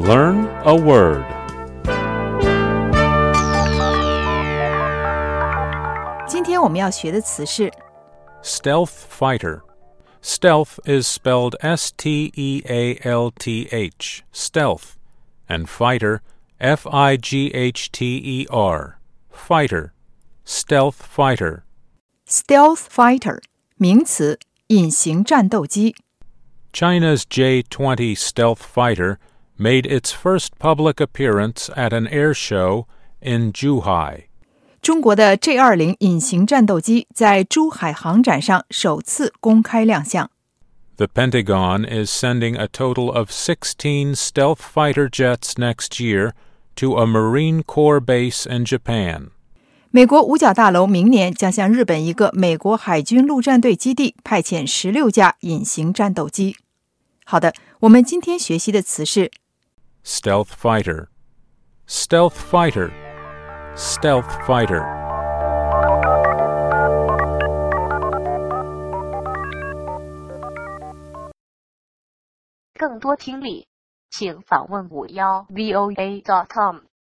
Learn a word. 今天我们要学的词是 Stealth fighter. Stealth is spelled S-T-E-A-L-T-H, stealth, and fighter, F-I-G-H-T-E-R, fighter, stealth fighter. Stealth fighter 名词，隐形战斗机。 China's J-20 stealth fighter made its first public appearance at an air show in Zhuhai. 中国的 J-20 隐形战斗机在珠海航展上首次公开亮相。 The Pentagon is sending a total of 16 stealth fighter jets next year to a Marine Corps base in Japan. 美国五角大楼明年将向日本一个美国海军陆战队基地派遣16架隐形战斗机。好的，我们今天学习的词是 Stealth fighter. Stealth fighter. Stealth fighter. 更多听力，请访问51voa.com。